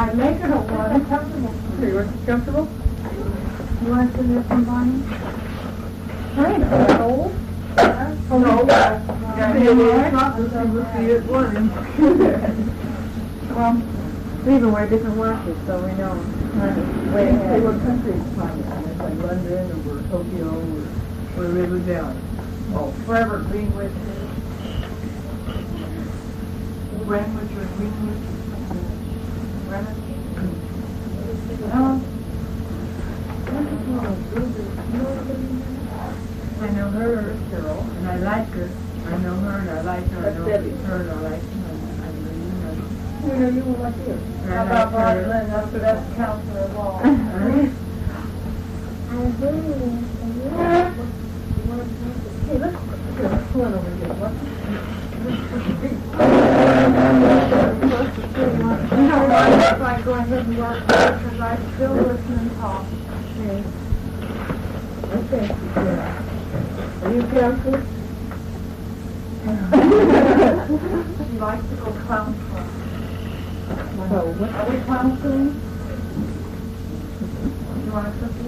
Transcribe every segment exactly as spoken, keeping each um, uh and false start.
I make it a one. Comfortable. Are you comfortable? You want to do this one, Bonnie? Kind of old. Oh, no. Yeah, we'll see it one. Well, we even wear different watches, so we know. Wait, say what country it's from. It's like London or Tokyo or, or River Valley. Oh, forever Greenwich. Greenwich or Greenwich. Greenwich. Oh. I know her, Carol, and I like her. I know her and I like her. I know her and I like her. I really know. You know, you were like this. How about Rod Lynn? That's the best counselor of all. Hey, let's pull it over here. What? You know what? If I go ahead and work because I still listen and talk. Okay. Okay. Yeah. Are you counselor? She likes to go clown club. So, what? Are we counseling? You want a cookie?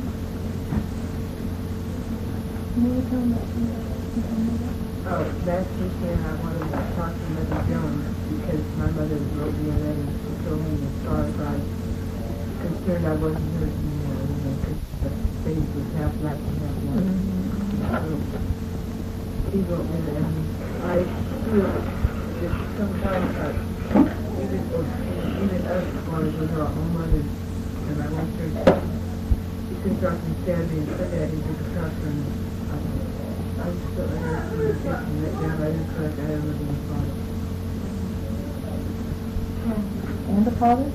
Oh, last weekend I wanted to talk to Mother Jones because my mother wrote me a letter and she told me as far as I was concerned I wasn't hurt anymore, you know, because the face was half black and half white. So, she wrote me that, and I feel that sometimes uh, even, or, even us want to go to our own mothers, and I want her to, she could talk to Saturday and Sunday I didn't get to talk to her. I just felt like I was getting let down. I didn't feel like I had a living father. And the father?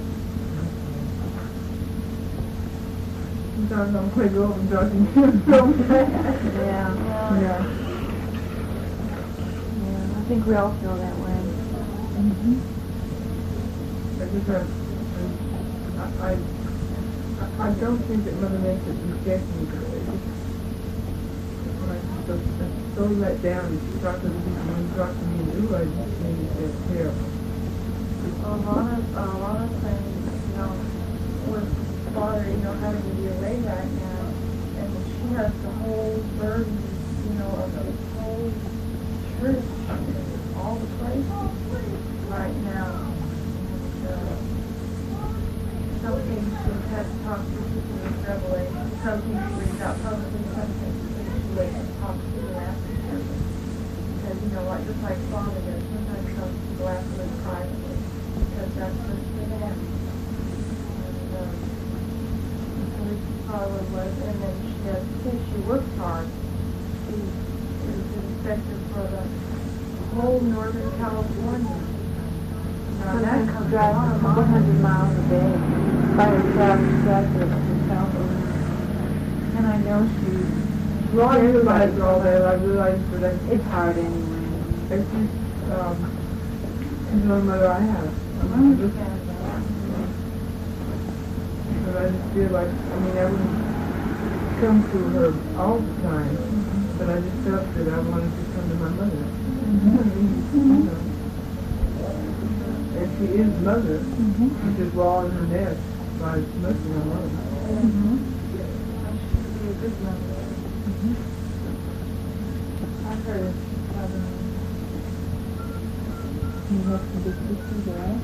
Sometimes I'm quite old and talking to him so bad. Yeah. Yeah. Yeah, I think we all feel that way. Mm-hmm. I just have, I, I, I don't think that Mother Nature rejects me, but I just, I'm so, I'm so let down and she talked to the people when she talked to me, and ooh, I just made it feel terrible. A lot of, a lot of things, you know, with father, you know, having to be away right now, and she has the whole burden, you know, of the whole church, all the places right now. And, uh, some things she's had to talk to people with Revelation, some things she reads out publicly, some things she waits and talks to them after service. Because, you know, like, just like father does, sometimes some people ask them privately, because that's just for them. And, um, so this is probably what it was, and then she has, since she works hard, she is an inspector for the whole Northern California. Now that comes drive a a hundred miles a day by herself, exactly herself. And I know she, Well, I realized all that. I realized that I, it's hard anyway. it's just, um, she's the only mother I have. I I'm just, understand that. but I just feel like, I mean, I wouldn't come to her all the time, but I just felt that I wanted to come to my mother. Mm-hmm. You know. And she is mother. Mm-hmm. She's just raw in her nest by mostly her mother. Mm-hmm. I should be a good mother. Mm-hmm. I've heard of mother. You have some big sisters around?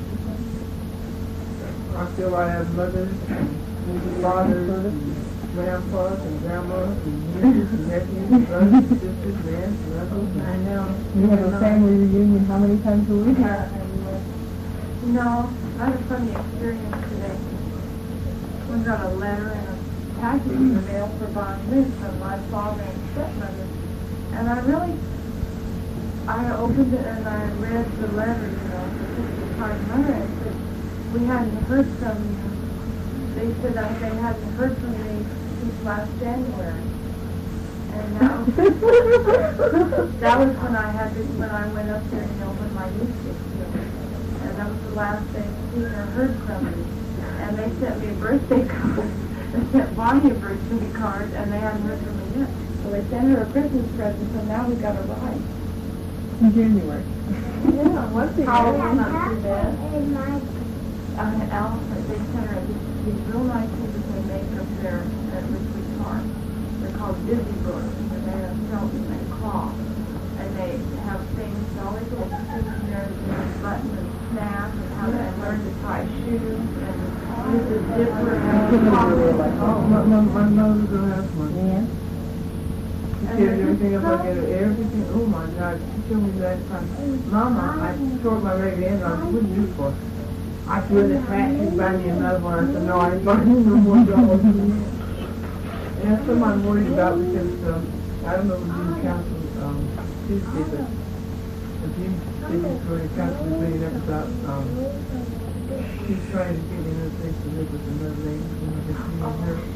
I feel I have mothers and fathers and grandpas and grandmas and nieces and nephews, brothers and sisters, aunts and uncles. I know. You have a family reunion how many times a week? Yeah, and, uh, no, I had a funny experience today. We got a letter and a package in the mail for Von Lynn from my father and stepmother. And I really, I opened it and I read the letter, you know, for fifty-five hundred. It said, we hadn't heard from you. They said that they hadn't heard from me since last January. And now, that was when I had to, when I went up there, you know, when my niece was killed. And that was the last thing seen or heard from me. And they sent me a birthday card. They sent Bonnie a birthday card, and they hadn't heard from me yet. So they sent her a Christmas present, so now we got a ride. In January. Yeah, what's the Halloween not too bad. uh, Alice, they sent her these, these real nice pictures they make up there at Richley Park. They're called Disney books, and they're made of felt and cloth. And they have things, all these little pictures in there, and button and snap, and how to learn to tie shoes, and use the zipper, and pocket. Oh, my, my, my mother will have one. Yeah. She said everything up, I get it, everything, oh my God, she told me last time, Mama, I tore my leg in, I said, what did you do for? I feel the hat, you buy me another one, I said, no, I ain't buying you no more dollars. And that's what I'm worried about, because, um, I don't know if you counsel, um, Tuesday, but if you, if you go to counsel, bringing up about, um, she's trying to get in a place to live with another lady, you know, just me and her.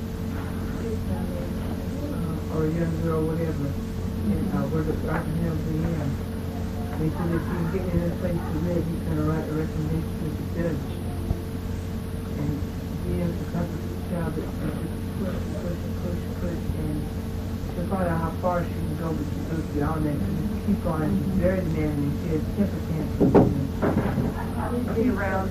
Or a young girl, whatever, and uh, where the I can help the end. They said if you get in a place to live, you can write a recommendation to the judge. And he has a couple of child that uh, just push, push, push, push, and she'll find out how far she can go, but she goes beyond that. She just keep on, and she's very demanding. She has temper tantrums. Be around,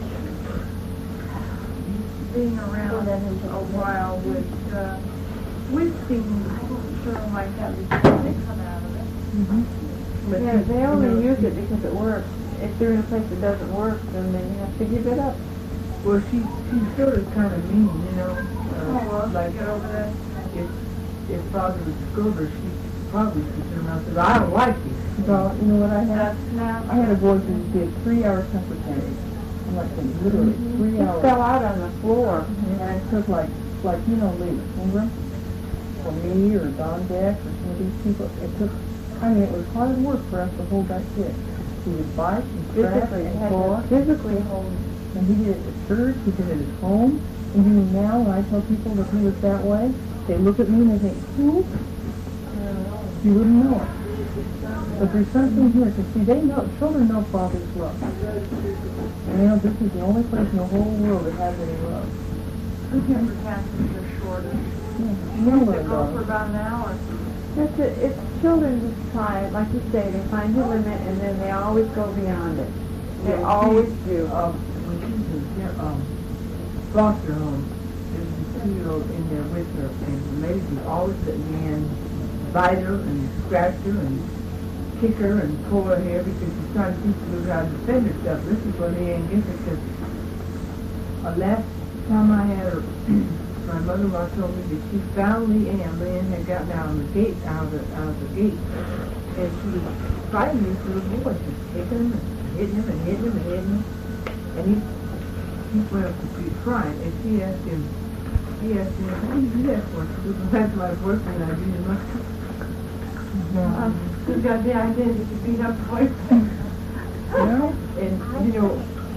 being around a while with, uh, with things, I don't sure like that before they come out of it. Mm-hmm. But Yeah, she- they you only know, use it because it works. If they're in a place that doesn't work, then they have to give it up. Well, she, she's sort of kind of mean, you know. Uh, Oh, well, like, get over that. if, if father would scold her, she probably could turn around and say, I don't like you. So, you know what I had? That snap. I had a boy who did three hour temper tantrums. I'm like, literally, three He hours. fell out on the floor. And it took like, like, you know, Lee, remember? For me or Don Deck or some of these people, it took, I mean, it was hard work for us to hold that kid. He would bite and scratch Physically, and had claw. to physically hold. And he did it at church, he did it at home. And even now, when I tell people that he was that way, they look at me and they think, who? You wouldn't know it. But there's something here, because see, they know, children know Father's love. And you know, this is the only place in the whole world that has any love. The temper tantrums are shorter. Yeah. They No go love, for darling. about an hour. It's, a, it's children just try it, like you say, they find a limit and then they always go beyond it. They Yeah, always she- do. Um, when she was in care, um, foster home, there was a two-year-old in there with her, and the lady would always let Leanne bite her and scratch her and kick her and pull her hair because she's trying to teach her how to defend herself. This is what Leanne gets her, because uh, last time I had her, my mother-in-law told me that she found Leanne. Leanne had gotten out of the gate, out of the, out of the gate, and she was fighting these little boys, just kicking them and hitting him and hitting him and hitting him. And he, he went up the street crying, and she asked him, he asked him, what did you do that for? She said, well, that's my boyfriend, I do you know. Um, He's got the idea that you beat up boyfriend. No, and, you know,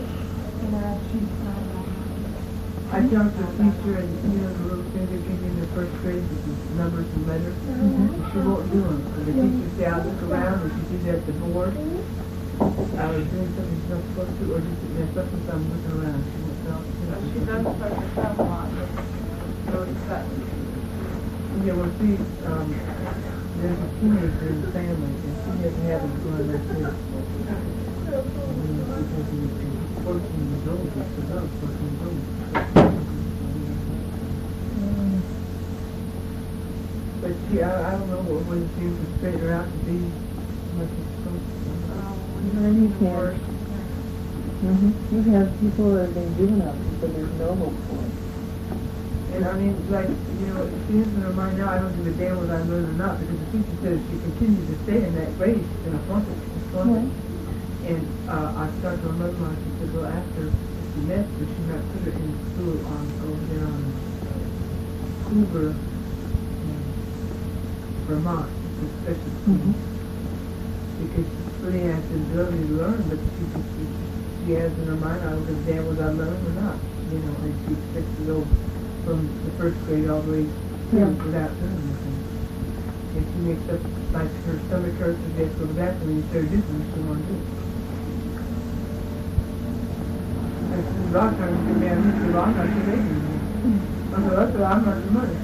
I talked to a teacher, and, you know, the little thing they give you in the first grade, with the numbers and letters, and she won't do them. And the teacher said, I'll look around, and she did that at the board. I was doing something she's not supposed to, or just mess up with something, looking around. She won't tell. She does play herself a lot. Really sudden. Yeah, well, see, um, there's a teenager in the family, and she doesn't have a gun like this. And, uh, because he was fourteen years old, it's about fourteen years old. But she, I, I don't know what was she to straighten her out to be much as supposed to. And you can't. Mm-hmm. You have people that have been given up, but there's no hope for them. And I mean, like, you know, she has in her mind now, I don't give a damn whether I learn or not, because the teacher says if she continues to stay in that grade, she's going to flunk it. She's flunk it. And uh, I started to remember her, she said, well, after the semester, she might put her in school on, over there on Hoover, um, Vermont, it's a special school. Mhm. Because she really has the ability to learn, but she, she, she has in her mind, I don't give a damn whether I learn or not, you know, and she expects to go from the first grade all the way through Yeah. without doing anything. And she makes up, like, her stomach hurts and gets go back, and you start doing what she wants to do. And she says, rock, I'm going to be a Mister Rock, I'm going to be I said, that's why I'm not your mother.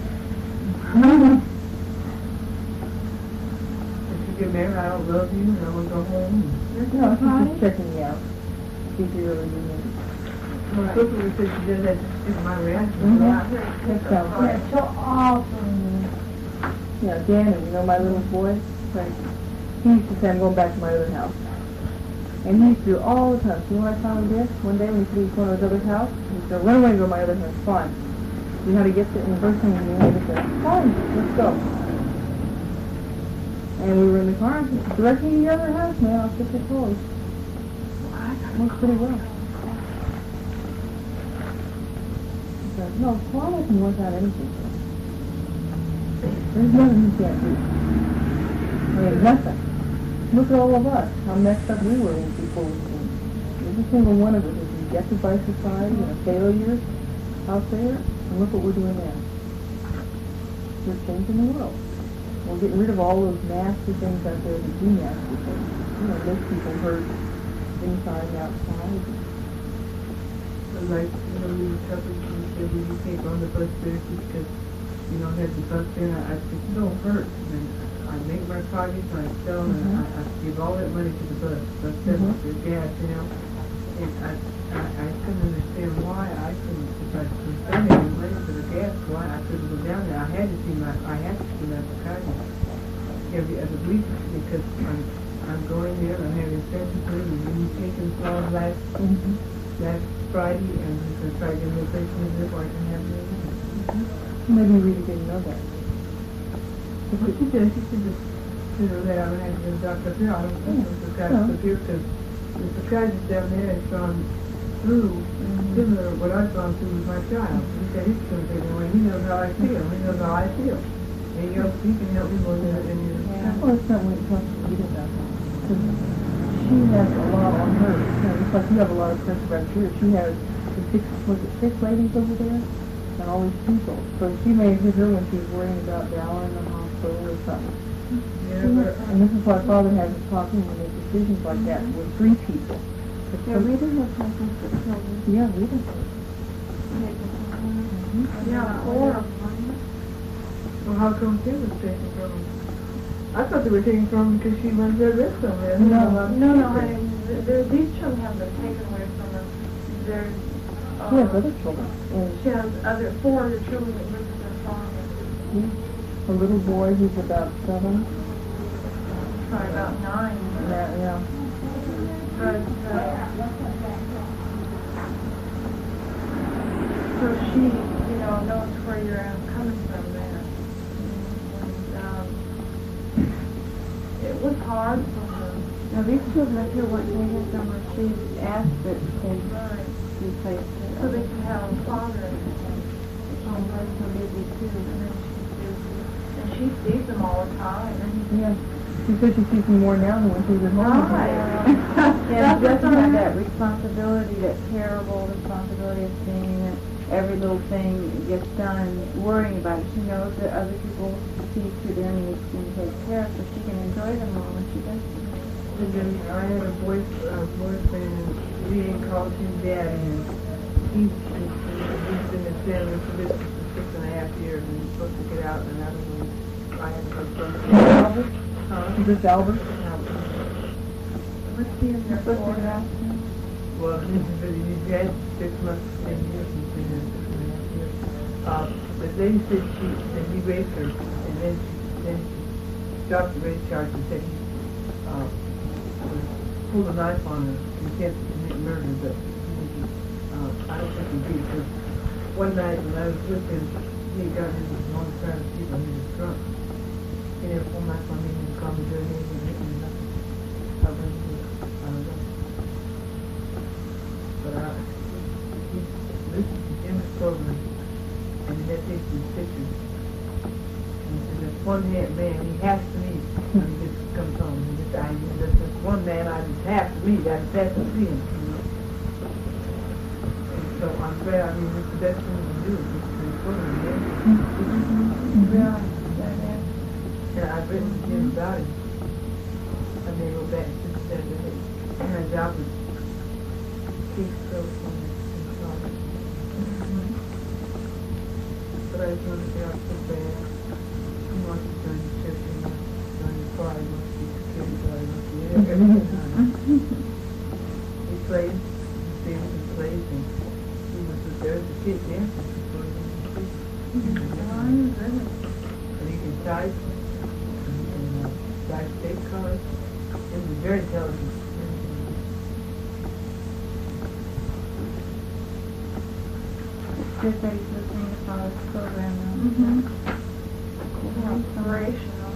If you get married, I don't love you, and I want to go home. No, she's just checking you out. See if you're really doing it. My sister would say she does that to see my reaction. Mm-hmm. Yeah, That sounds right. it's so awesome. Yeah, Danny, you know my little boy? Right. He used to say, I'm going back to my other house. And he used to do it all the time. So you know what I finally did? One day when he said he was going to his other house, he said, run away to my other house. Fine. You know how to get there? And the first thing he had to say, fine, let's go. And we were in the car, directing to the other house, man, I'll get the clothes. Works pretty well. So, no, Paula can work out anything. There's nothing he can't do. I mean, nothing. Look at all of us, how messed up we were when people were born. Every single one of us is rejected by society and a failure out there, and look what we're doing now. We're changing the world. We're getting rid of all those nasty things out there that do nasty things. You know, make people hurt inside and outside. But like, you know, we were talking to you, said when you came on the bus there because you don't have the bus there, I said, you don't hurt. And I make my targets, I sell, and Mm-hmm. I, I give all that money to the bus. Bus says Mm-hmm. the gas, you know. And I, I, I couldn't understand why I couldn't, if I was spending any money for the gas, why I couldn't go down there. I had to see my, I had to see my psychiatrist every other week because I'm, I'm going there, I'm having surgery, and he's taking form last, Mm-hmm. last Friday, and he's going to try to get me a place in the I can have it. Maybe we really didn't know that. What she does, she should just, you know, that I'm going to have to get a doctor up here. I don't think the psychiatrist up here because the psychiatrist down there has gone through similar to what I've gone through with my child. He said he's going to take it away. He knows how I feel. He knows how I feel. And he, else, he can help me more than any other. Well, it's not when it comes to Rita about that. Because she has a lot on her. You know, it's like you have a lot of pressure right here. She has the six, was it six ladies over there? And all these people. So she may hit her when she was worrying about Dalla in the hospital or something. Yeah, but And this is why Father has us talking and make decisions like that with three people. Yeah, we didn't have presents for children. Yeah, Rita. Yeah, four. well, how come she was taken from him? I thought they were taken from him because she runs that risk somewhere. No, No, no, honey, th- there- these children haven't been taken away from her. There's, She has uh, other children. And she has other, four other children that live with their father. a little boy who's about seven. Probably about nine. Yeah, yeah. But, uh, so she, you know, knows where you're uh, coming from there. And, um, it was hard for her. Now, these children up here weren't taken from her. She asked that they Right. be placed So they there. can have a father. Oh, that's so busy too. And then she sees, and she sees them all the time. And Yeah. She said she sees me more now than when she was at home. Yeah, she doesn't have that responsibility, that terrible responsibility of seeing that every little thing gets done and worrying about it. She knows that other people see to their needs and take care of, so she can enjoy them all when she does. And then I had a boy, a boyfriend, and we ain't called him daddy, and he, he's been in family for this for six and a half years, and he's supposed to get out, and I don't know, I have to go first. Albert? Is this Albert? what's he in there Supposed to for? get out. Well, he's been, he's had six months, ten years, he's been in six and a half years. Uh, the lady said she, that he raped her, and then she, then she dropped the rape charge and said he, uh, pulled a knife on her, intent to commit murder, but he, uh, I don't think he did, because one night when I was with him, he had gotten into a long crowd of people, and he was drunk. He had a full knife on me, and he called me dirty name, and hit me nothing. I went to, I was up. But I, he listened to Jim's program, and he had taken these pictures. And he said, there's one man, man, he has to meet when he gets, comes home. He just, I, there's this one man I just have to meet, I just have to see him, you know. And so I'm glad, I mean, it's the best thing to do, is just to put him in. Yeah, yeah, yeah. And I've written to him about it. I may go back and said that it, and her job was case closed on it. But I just want to say I'm so bad. He wants to join the church and join the choir, he wants to be security guard, he wants to be everything. He plays, he sings, he plays, and Skype. You can uh, Skype state cards. It was very intelligent. It's good that he's listening to father's program now. Mm-hmm. Inspirational.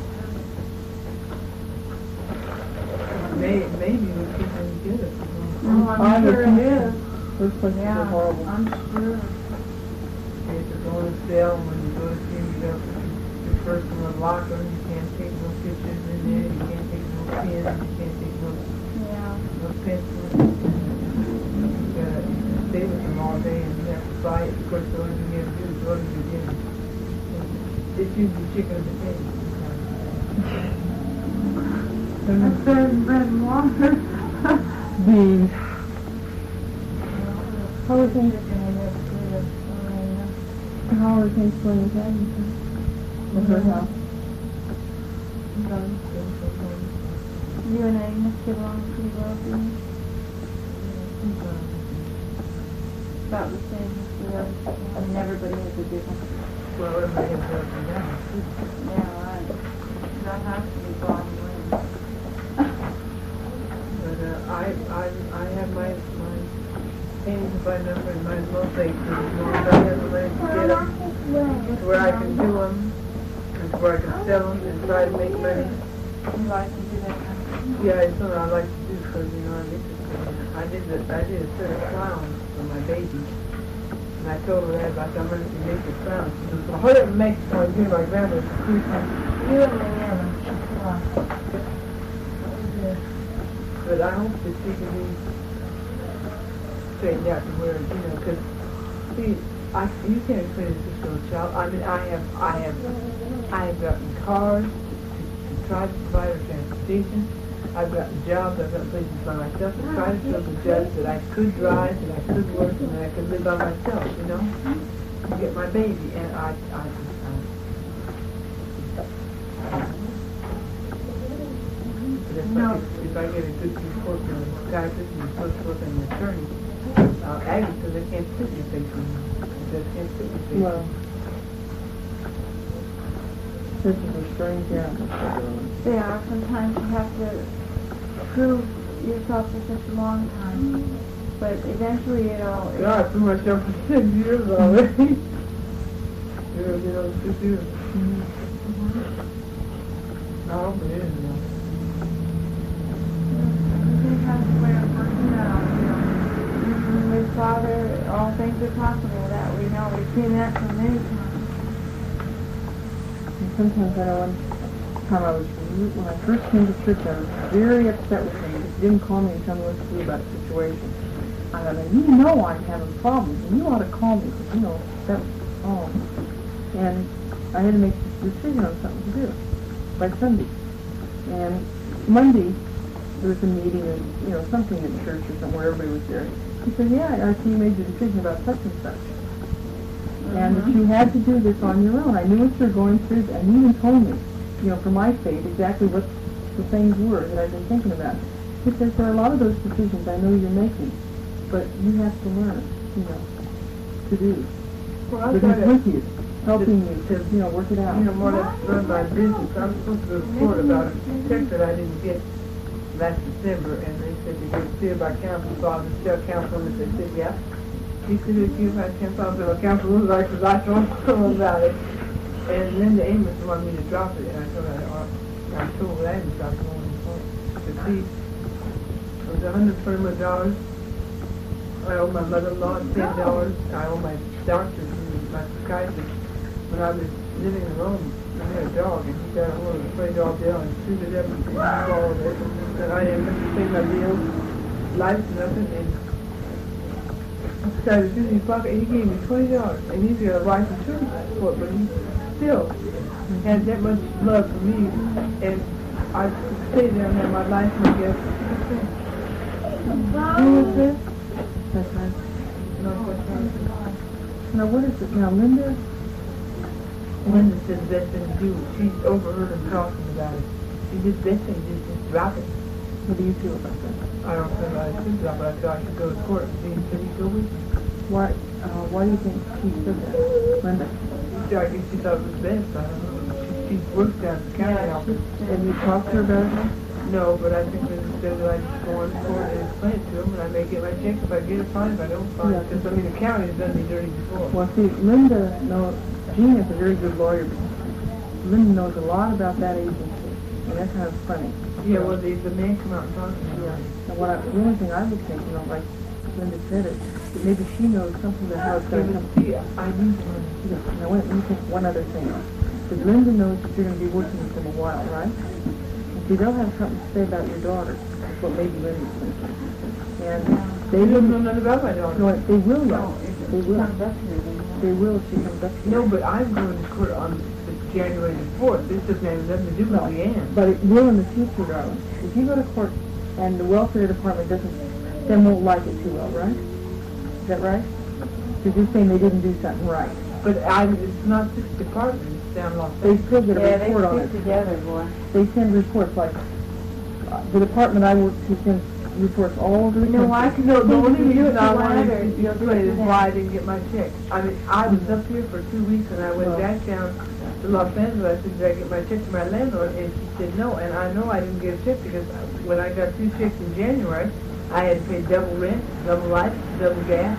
Maybe, maybe we keep them together. Oh, I'm I sure would it is. Those places Yeah, are horrible. I'm sure. If you're going to sell, when you go to see, you got your personal locker, you can't take no pictures in there, you can't take no pens, you can't take no, Yeah. no pencils. You gotta stay with them all day and you have to buy it. Of course, the only thing you have to do is order your dinner. It's usually chicken and potatoes. That's better than bread and water. Beans. How are things going to live through this? Lorena? How are things going with that? With her house? You and Agnes get along pretty well, do you? About the same as the others. I mean, everybody has a different. Well, everybody has their own now. Yeah, right. That has to be gone away. But uh, I, I, I have my, my pains by number and mine's most late, so as long as I have the money to get them, to where I can do them, and to where I can sell them and try to make money. You like to do that kind of thing? Yeah, it's something I like to do because, you know, I'm interested in it. I did the, I did a set of clowns for my baby. And I told her that about I'm going to make the clowns. She goes, well, hurry up and make some. I'm doing my grandma's food. You and Leanna. But I hope that she can be straightened out to where, you know, because, see, I, you can't explain this to a child. I mean, I have, I have, I have gotten cars to, to try to provide her transportation. I've gotten jobs, I've gotten places by myself to try to show the judge that I could drive, that I could work, and that I could live by myself, you know, to get my baby. And I, I, I But if, No. I, if, if I get a good report from the psychiatrist and the social worker and the attorney, I'll add it because they can't sit your face anymore. They can't sit your face. Well, this is a strange animal. They are. Sometimes you have to prove yourself for such a long time. But eventually it'll... God, I threw myself for six years already. You know, you know, six years. Mm-hmm. I hope it is, you know. That's the way it works out, you know. With Father, all things are possible. That we know. We've seen that so many times. And sometimes I know one time I was, when I first came to church, I was very upset with him. He didn't call me and tell me what to do about the situation. I thought, you know I'm having problems, and you ought to call me, because, you know, that was wrong. And I had to make a decision on something to do by Sunday. And Monday, there was a meeting, and you know, something in church or somewhere, everybody was there. He said, yeah, I see you made the decision about such and such. Mm-hmm. And that you had to do this on your own. I knew what you were going through, and he even told me, you know, for my faith, exactly what the things were that I've been thinking about. He says, there are a lot of those decisions I know you're making, but you have to learn, you know, to do. Well, I But thought he's it- with you, helping you to, you know, work it out. You know, more or less run my business. I was supposed to go to court about a check that I didn't get last December, and they said they get cleared by counsel, so I was tell counsel, and they said, yeah. He said, if you had counsel, I was like, counsel was like, because I told them about it. And then the Amos wanted me to drop it, and I told her, oh, I told her I didn't drop it on the phone. But see, it was one hundred twenty-one dollars. I owe my mother-in-law ten dollars. I owe my doctor, my psychiatrist. When I was living alone, I had a dog, and he got a hold of a twenty dollar bill and threw it up and swallowed it. And I didn't have to pay my bills, lights, nothing. And I started using his pocket, and he gave me twenty dollars. And he's got a life insurance report, but he still had that much love for me. And I stayed there and had my life, I guess. Who is this? That's right. No, that's right. Now, what is it now, Linda? Linda said the best thing to do, she's overheard him talking about it. She did the best thing to do is just drop it. What do you feel about that? I don't feel like I should drop it, I thought I should go to court. See, should he go with me? Why, uh, why do you think she said that, Linda? She, I guess she thought it was best, I don't know. She, she she works down at the county Yeah, office. she's And you talked to her about it? No, but I think that instead of I just go on to court and explain it to them, and I may get my check if I get it, fine, if I don't, fine. Yeah. Because, I mean, the county has done me dirty before. Well, see, Linda, no, Jean is a very good lawyer. Linda knows a lot about that agency, and that's kind of funny. Yeah, well, the, the man come out and talk to me. Yeah. And what I, the only thing I would think, you know, like Linda said it, that maybe she knows something about how it's Yeah, going to but come. see, I need to Yeah. Now, wait, let me think one other thing. Because Linda knows that you're going to be working with them a while, right? And see, they'll have something to say about your daughter. That's what maybe Linda's thinking. And they They don't will know nothing about my daughter. No, they will know. No, if They she will. comes up here, then They will if she comes up here. No, but I'm going to court on the January the fourth. This doesn't have nothing to do with No, Leanne. but it will in the future, darling. If you go to court and the welfare department doesn't, then won't like it too well, right? Is that right? Because you're saying they didn't do something right. But I, it's not six departments down Los They Angeles. still get a yeah, they report on stick it. together, boy. They send reports like, uh, the department I work to sends reports all over the You know why? country. No, the only You do it reason I to wanted Ladder, to you'll do it explain to is them. why I didn't get my check. I mean, I was up here for two weeks and I went Well. back down to Los Angeles. I said, did I get my check to my landlord? And she said no. And I know I didn't get a check because when I got two checks in January, I had to pay double rent, double light, double gas,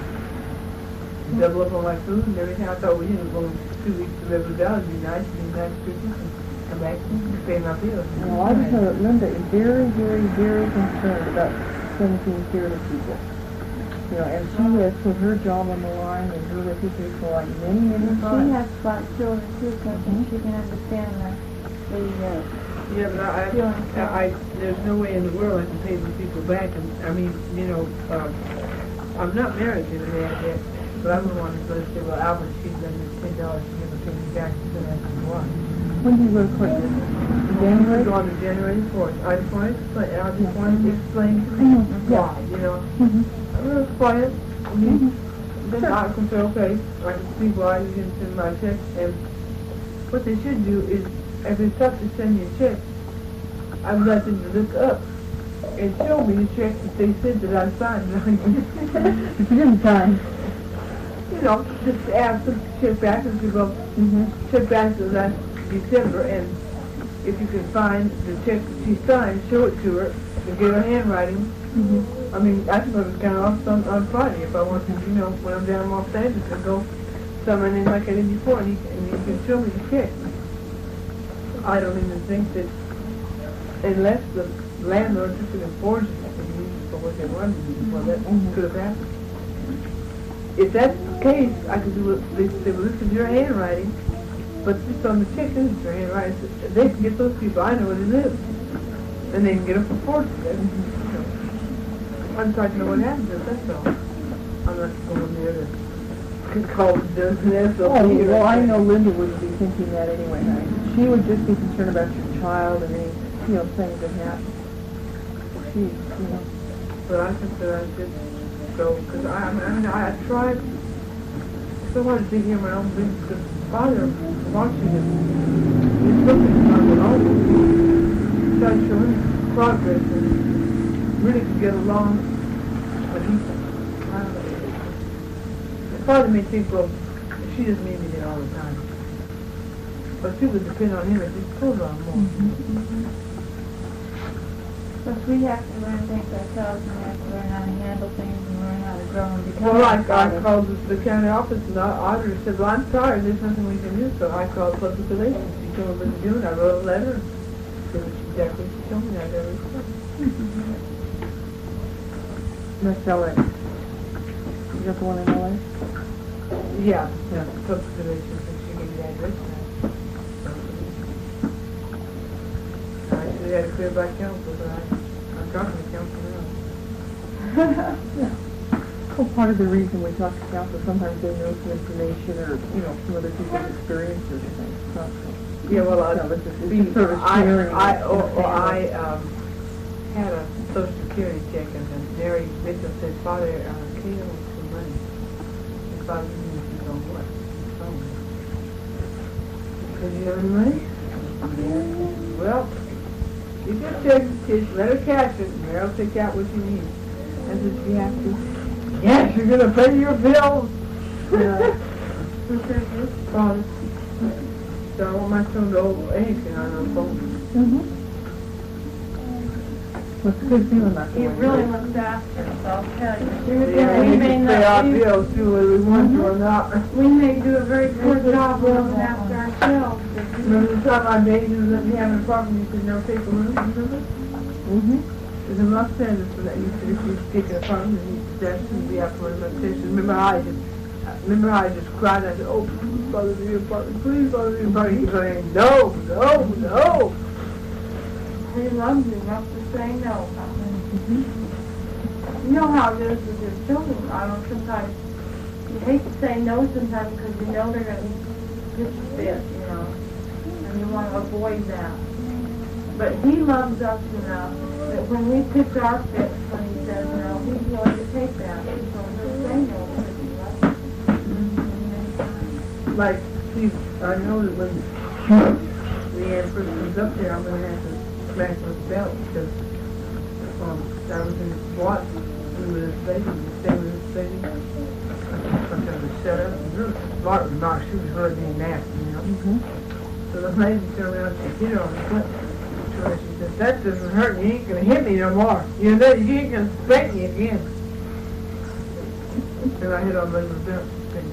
double up on my food and everything. I thought, well, you know, going two weeks to live with that would be nice, be nice Christmas and come back and pay my bills. Well, I just know that Linda is very, very, very concerned about things being fair to people. You know, and she has put her job on the line and her reputation for like many, many She times. has black children too, so I think she can understand the, the, uh, Yeah, but I, Feeling I, I, there's no way in the world I can pay these people back. And I mean, you know, um, I'm not married to the man yet, but I wouldn't want to go say, well, Albert, she's done this ten dollars to give a penny back. She's going to have to what? When do you go to court? January? We're going to January fourth. I just want to explain, I just wanted to explain Mhm. why, you know. Mhm. I'm going to explain it. I mean, then I can say, okay, I can see why you didn't send my check. And what they should do is, if it's tough to send you a check, I would like them to look up and show me the check that they said that I signed. If you didn't sign. You know, just ask them to check back and say, well, Mm-hmm. check back to last December, and if you can find the check that she signed, show it to her, and get her handwriting. Mm-hmm. I mean, I can go to the county office on, on Friday if I want to, you know, when I'm down in Los Angeles, and go someone in like I did before, and he, and he can show me the check. I don't even think that, unless the landlord took it and forged it and used it for what they wanted to do, well, that Mhm. could have happened. If that's the case, I could do it, they say, well, this is your handwriting, but this on the check, this is your handwriting. So they can get those people, I know where they live, and they can get them for forging. I'm trying to know what happened to it, that's all. I'm not going there to call the dozen S O P. Oh, well, I know Linda wouldn't be thinking that anyway, honey. She would just be concerned about your child and any, you know, things that happen. She, you know. But I think that I should go, because I, I mean, I, I tried so hard to take care of my own business, because father watching it, he's looking at it all. Tried to show him progress and really to get along, but he, I don't know. His father may think, well, she doesn't need me there all the time. But people depend on him and just pull on more. Mm-hmm. But we have to learn things ourselves, and we have to learn how to handle things and learn how to grow and become. Well, I, our I fathers. called the, the county office and the auditor said, well, I'm sorry, there's nothing we can do. So I called public relations. She told me what to do, and I wrote a letter. She said exactly what she told me. I never responded. Miss L A. You got the one in L A? Yeah, yeah, public relations, and she gave me the address. And I actually had to clear by council, but I, I'm talking to council now. Yeah. Well, part of the reason we talk to council, sometimes they know some information or, you know, some other people's experiences or things. Not, Yeah, well, I, no, it's just, it's see, just sort of I, sharing. I, in oh, the oh, family. I, um, had a social security check, and then Mary Mitchell said, Father, uh, Kate owes some money. His father knew she's on what? Phone. Because you have any money? Yeah. Well, you just check the kids, let her cash it, and Mary'll take out what you need. That's what you have to. Yes, you're gonna pay your bills. Yeah. Father. So I want my son to hold anything on the phone. Mm-hmm. What's a good feeling about He the really looks after us, I'll tell you. Yeah, we we may can pay our not, we, bills too, whether we want to or not. we may do a very poor job of looking after ourselves. but we- Remember the time our baby was let me have a problem, you could never take a room, remember? Mm-hmm. There's a Los Angeles for that. You said if you take an apartment and you that's to be up for a meditation. Remember how I just, remember how I just cried? I said, oh, please bother me apartment, please bother me apartment. He was saying, no, no, no. He loves you enough to say no. Mm-hmm. You know how it is with your children. I don't know, sometimes you hate to say no sometimes because you know they're going to get you fit, you know, and you want to avoid that. But he loves us enough that when we pick our fit, when he says no, he's willing to take that. So he'll say no because he loves us. Like, see, I know that when Leanne first comes up there, I'm going to have to smack my belt because um, I was in this watch with this lady, staying with this lady. I was to shut up. And really smart remark. She was really being nasty, you know. Mm-hmm. So the lady turned around and hit her on the foot. So she said, that doesn't hurt. You ain't going to hit me no more. You know, you ain't going to spank me again. And I hit on my little belt.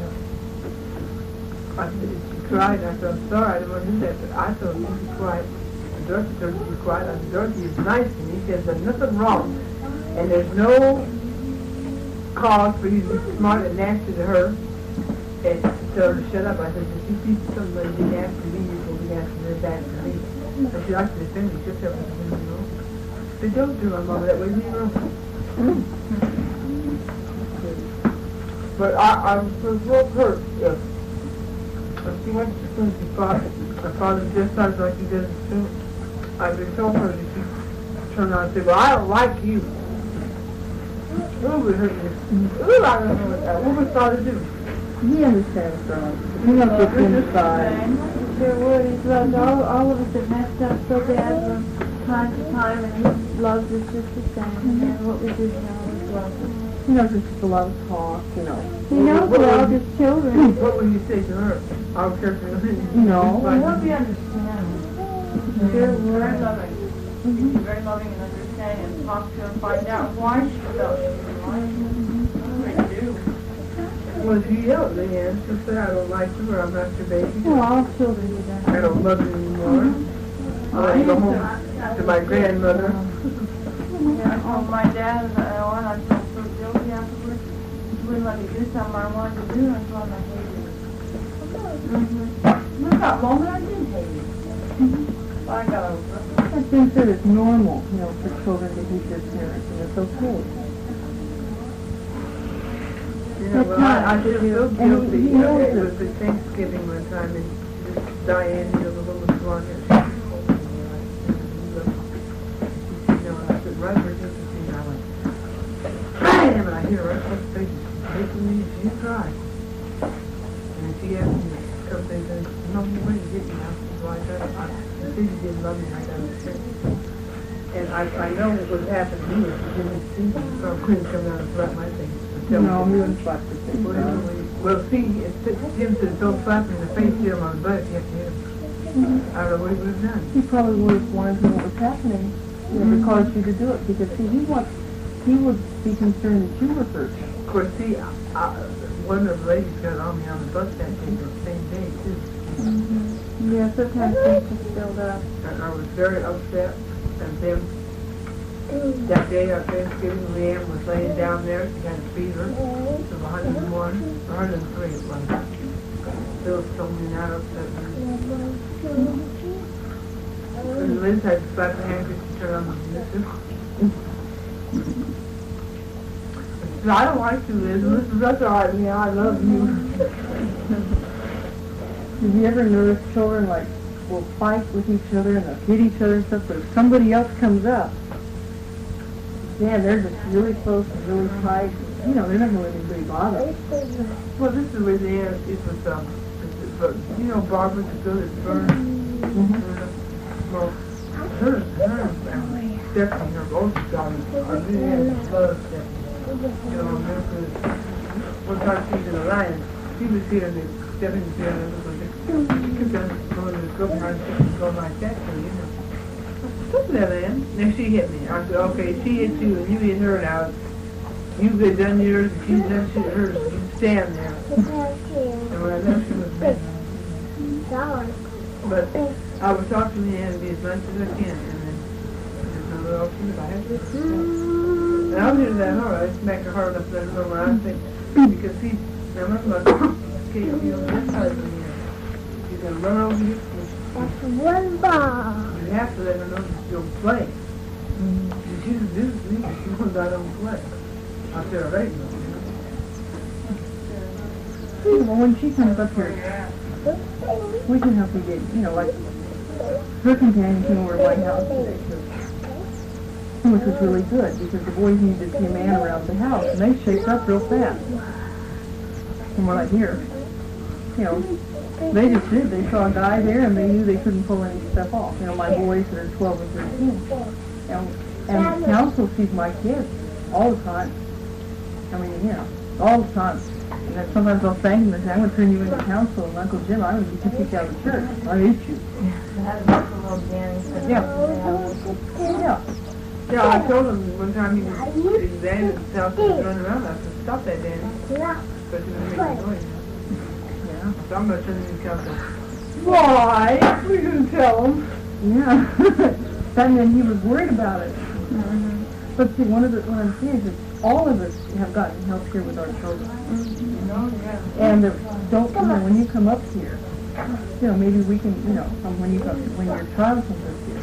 I said, she cried. I said, I'm sorry, I didn't want to do that. But I told her, you be quiet. And Dorothy told her to be quiet. I said, Dorothy is nice to me. She says, there's nothing wrong. And there's no cause for you to be smart and nasty to her. And tell her to shut up. I said, if you see somebody being nasty to me, you're going to be nasty to back to me. I said, I should defend you. Just have to defend you, know. They don't do my mother that way, you know. But I, I was real hurt if when she went to school, she thought her father just sounds like he does too. I've been told her that she turned around and said, well, I don't like you. Ooh, we hurt you. Ooh, I don't know what that. What was father do? He understands, girl. He knows what's inside. Sure would. He's loved all, all of us that messed up so bad from time to time, and he loves us just the same. And what we do now is love us. He knows it's just a lot of talk, you know. He knows What we're all would you- just children. What would you say to her? I'll care for you. No. I hope you understand. You're very loving. Mm-hmm. You're very loving and understanding, and talk to her and find out why she felt she didn't like you. I do. Well, she yelled, Leanne. She said, I don't like you, or I'm not your baby. Well, all children do that. I don't love you anymore. I want to go home to my grandmother. Yeah, oh, my dad and I, oh, and I felt so guilty afterwards. She wouldn't let me do something I wanted to do until I hated it. Mm-hmm. Look, that moment I did hate it. Mm-hmm. I got over it. I think that it's normal, you know, for children to hate their parents, and it's okay. You know, well, I, I feel so And he- guilty. he You know, knows it it. was at Thanksgiving one time, and this Diane, you know, the little blonde hair, she was holding me, right? And she, you know, I said, right where this is, and I went, bam! And I hear her right across the face, making me, she cried. And she asked me a couple days later, no, what did you get me? I said, well, I got, I, you said you didn't love me, I got upset. And I, I know what would happen to me if you didn't see me, so I couldn't come down and slap my face. No, he wouldn't slap the face. Well, see, it took him to don't slap me in the face here on the butt, you have to hit him. I don't know what he would have done. He probably would have wanted to know what was happening, you know, to cause you to do it, because see, he wants, he would be concerned that you were hurt. Of course, see, I, I, one of the ladies got on me on the bus that day, the same day, too. Mm-hmm. Yeah, sometimes things just build up. And I was very upset, and then that day on Thanksgiving, Leanne was laying down there, she had a fever, it was one hundred and one, one hundred and three it was. Bill told me not upset me. And Liz had to slap her hand because she turned on the music. I said, I don't like you, Liz. Liz, that's all right, yeah, I love you. Have you ever noticed children, like, will fight with each other and they'll hit each other and stuff, but if somebody else comes up, man, they're just really close and really tight. You know, they're not going to let anybody bother. Well, this is where the end, it was, um, but, you know, Barbara, the girl that burned, Mm-hmm. well, her, her, um, Stephanie, her oldest daughter, I really had love Stephanie. You know, remember, one time she was in the line, she was here, and Stephanie was here, and it was like, she kept on going go behind she can go like that, so you know. Look at that, man. Then she hit me. I said, okay, she hit you and you hit her now. You get done yours, and she's done she, hers. You stand there. And when I left, she was big. But I would talk to the end as much as I can, and then there's no little option if I have this. And I'll do that hard. I just make her hard enough that little I think because he, now my mother, okay, you know, this side of me, she's gonna run over you. That's one ball. You have to let her know that you'll play. Mm-hmm. If she doesn't do this, she won't I don't play. I'll tell her right now. Well, when she comes up here, we can help you get, you know, like, her companion came over to my house today, too. Which was really good, because the boys needed to see a man around the house, and they shaped up real fast. From what I hear. You know, they just did. They saw a guy there, and they knew they couldn't pull any stuff off. You know, my boys that are twelve and thirteen. And, and the council sees my kids all the time. I mean, you know, all the time. And then sometimes I'll thank them and say, I'm going to turn you into council, and Uncle Jim, I'm going to get you kicked out of the church. I hate you. Yeah. Yeah. Yeah, I told him one time he was, his dad at his house was running around. I said, stop that, Danny. But he was making noise. Yeah. So I'm going to turn him into council. Why? We didn't tell him. Yeah. And then he was worried about it. Mm-hmm. But see, one of the, what I'm saying is that all of us have gotten health care with our children. Mm-hmm. Oh, yeah. And uh, don't, you know, when you come up here, you know, maybe we can, you know, um, when you come, when your child comes up here,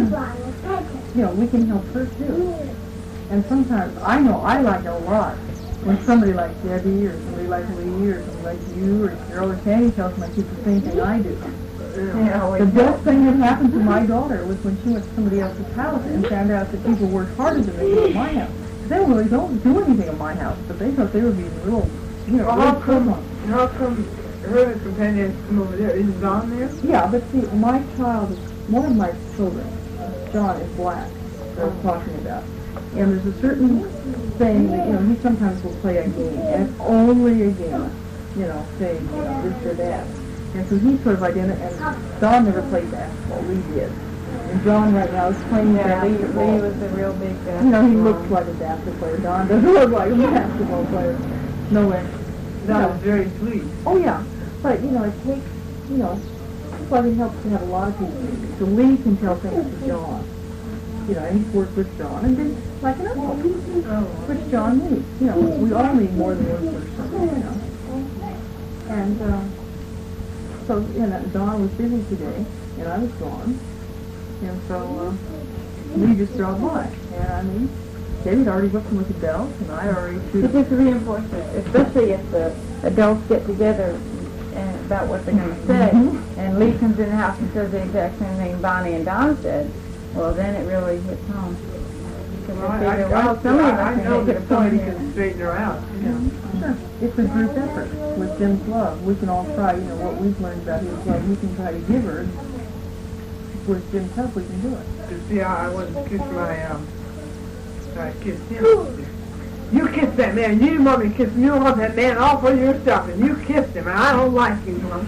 you know, we can help her too. And sometimes, I know I like it a lot when somebody like Debbie or somebody like Lee or somebody like you or Carol or Sandy tells my kids the same thing I do. Yeah, the best thing that happened to my daughter was when she went to somebody else's house and found out that people worked harder than they do at my house. They really don't do anything at my house, but they thought they were being real, you know, well, real how come, on. how come her and companions come over there? Is Don there? Yeah, but see, my child, is one of my children, John, is black, that I was talking about. And there's a certain thing that, you know, he sometimes will play a game, and it's only a game, you know, saying, you know, this or that. And so he sort of identified, and Don never played basketball, Lee did. And John right now is playing Yeah, Lee, basketball. Lee was a real big basketball. You know, he looks like a basketball player. Don doesn't look like a basketball player. No way. That was very sweet. Oh, yeah. But, you know, it takes, you know, but it helps to have a lot of people. So Lee can tell things to John. You know, and he's worked with John. And then, like an uncle, which John needs. You know, we all need more than one person, you know. And, uh, so, you know, Dawn was busy today, and I was gone. And so, uh, we just dropped by. And, I mean, David already booked him with the bells, and I already It's just a reinforcement, especially if the adults get together and about what they're going to say, Mm-hmm. and Lee comes in the house and says the exact same thing Bonnie and Don said, well, then it really hits home. Because Well, they I, figure, I, well, somebody I, I must know have that made it a somebody point. can straighten her out, you know. Sure. It's a group effort with Jim's love. We can all try, you know, what we've learned about his love, we can try to give her. With Jim's help, we can do it. To see how I went to kiss my, um, I kissed him. You kissed that man. You didn't want me to kiss him. You want that man all for yourself, and you kissed him, and I don't like you, Mom.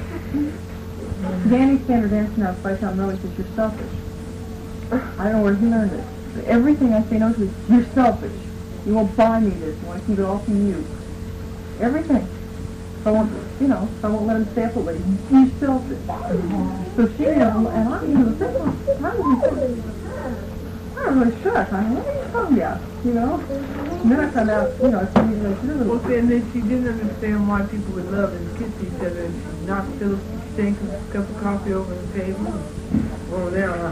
Danny Standard Dance now, by time really says you're selfish. I don't know where he learned it. But everything I say no to is, you're selfish. You won't buy me this. You want to keep it all from you. Everything. So I won't, you know, so I won't let him stay up late. You're selfish. So she, you know, and I, you know, this how did you I was really shocked. I mean, what are you talking about? You know? And then I found out, you know, it's really, like, really Well, see, and then she didn't understand why people would love and kiss each other, and she knocked Philip's sink and a cup of coffee over the table. Over there, uh,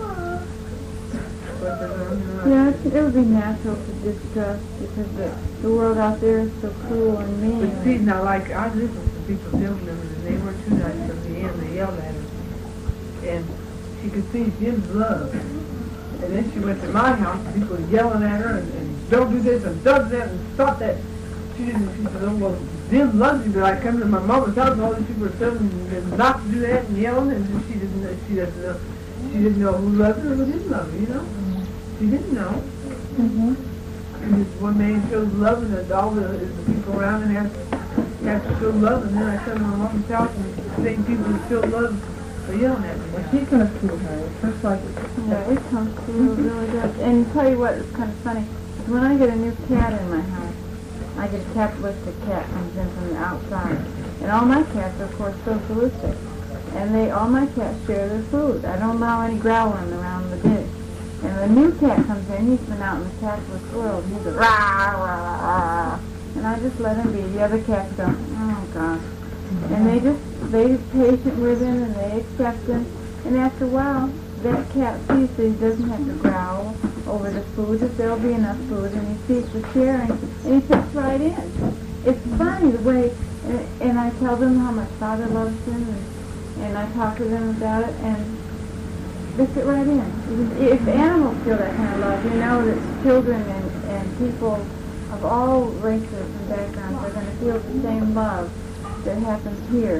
but, uh, you know, Yeah, it, it would be natural to distrust because the, the world out there is so cruel and mean. But see, now, like, I listened to people telling them, and they weren't too nice at the end. They yelled at her. And she could see Jim's love. And then she went to my house, and people were yelling at her, and, and don't do this, and does that, and stop that. She didn't, she said, oh, well, Jim loves you, but I come to my mama's house, and all these people are telling me not to do that, and yelling, and she didn't know, she doesn't know, she didn't know who loved her or who didn't love her, you know? She didn't know. Mm-hmm. And this one man shows love, and all the, the people around and have, have to show love, and then I come to my mama's house, and the same people who show love So you don't have to. Well, she's gonna feel her. It's just like Yeah, it comes through, it really does. And tell you what, it's kind of funny. When I get a new cat in my house, I get a capitalistic cat comes in from the outside. And all my cats are, of course, socialistic. And they, all my cats share their food. I don't allow any growling around the dish. And the new cat comes in, he's been out in the capitalist world. He's a rah, rah, rah. And I just let him be. The other cats go, oh, gosh. And they just, they're patient with him and they accept him. And after a while, that cat sees that he doesn't have to growl over the food, that there'll be enough food, and he sees the sharing, and he fits right in. It's funny the way, and, and I tell them how my father loves them, and, and I talk to them about it, and they fit right in. If animals feel that kind of love, you know that children and, and people of all races and backgrounds are going to feel the same love that happens here.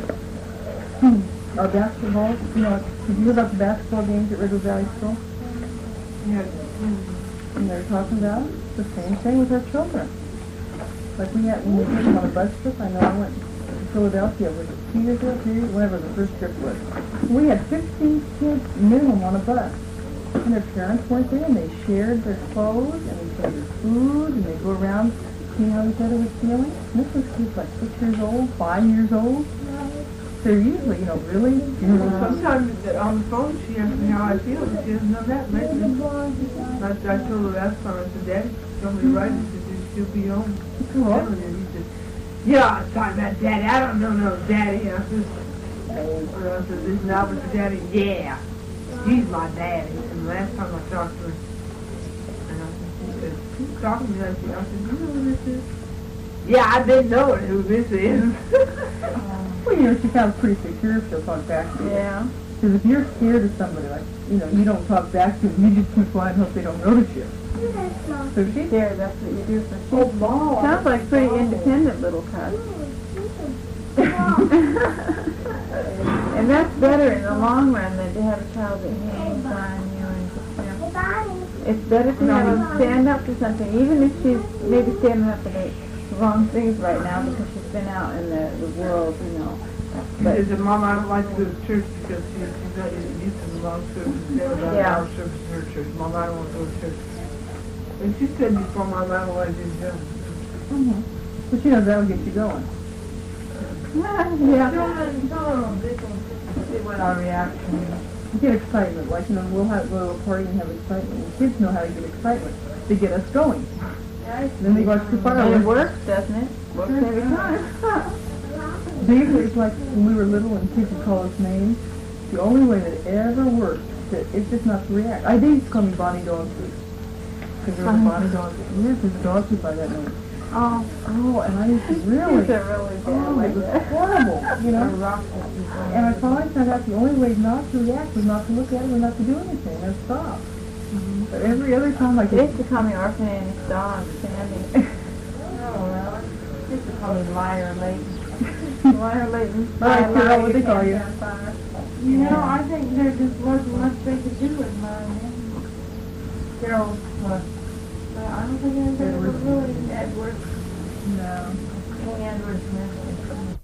Hmm. Our basketball, you know, did you hear about the basketball games at River Valley School? Yeah. And they're talking about the same thing with our children. Like we had, when we came on a bus trip, I know I went to Philadelphia, was it two years ago, three years, whatever the first trip was. We had fifteen kids minimum on a bus. And their parents weren't there, and they shared their clothes, and they shared their food, and they go around seeing how each other was feeling. And this was kids like six years old, five years old. They're usually, you know, really, you know, Sometimes on the phone she asks me how I feel, and she doesn't know that lately. I, I told her last time, I said, Daddy, somebody writes it, she said, she'll be home. What? And he said, yeah, I was talking about Daddy, I don't know no Daddy. And I said, and I said, this is not with your Daddy? Yeah, he's my Daddy. And the last time I talked to her, and I said, she said, who's talking to me like that? I said, you know who this is? Yeah, I didn't know who this is. well, you know, she sounds pretty secure if she'll talk back to you. Yeah. Because if you're scared of somebody, like, you know, you don't talk back to them, you just keep quiet and hope they don't notice you. So she's There, that's what you do for Oh, kids. Mom. Sounds like pretty independent little cuz. And that's better in the long run than to have a child that hangs on you and, you know. It's better to have them stand up to something, even if she's maybe standing up for the wrong things right now because she's been out in the, the world, you know. But She said, Mom, I don't like to go to church because she, she's not used to the long services. Never done Yeah. our service in her church. Mom, I don't want to go to church. And she said before, Mom, I don't want to do that. mm-hmm. But you know, that'll get you going. yeah. Children, children, they can see what our reaction is. You get excitement, like, you know, we'll have, go to a party and have excitement. And kids know how to get excitement. They get us going. Then they watch the And it fireworks. works, doesn't it? Works every time. They, it's like when we were little and kids would call us names. The only way that it ever worked, that it's just not to react. I, they used to call me Bonnie Dog Food. Because there was a Bonnie Dog Food. Yes, there's a dog food by that name. Oh, Oh, and I used to really, these are really bad oh, like it was that. horrible, you know. And I finally found out the only way not to react was not to look at it or not to do anything, and stop. Mm-hmm. But every other time I They could, used to call me Orphan Annie's dog, Sandy. Oh, well, they used to call me Liar Leighton. Liar Leighton. all right, Carol, what they call you? You know, I think there just wasn't much they could do with mine. Carol, what? But I don't think anybody was really Edward. No. King Edward Smith.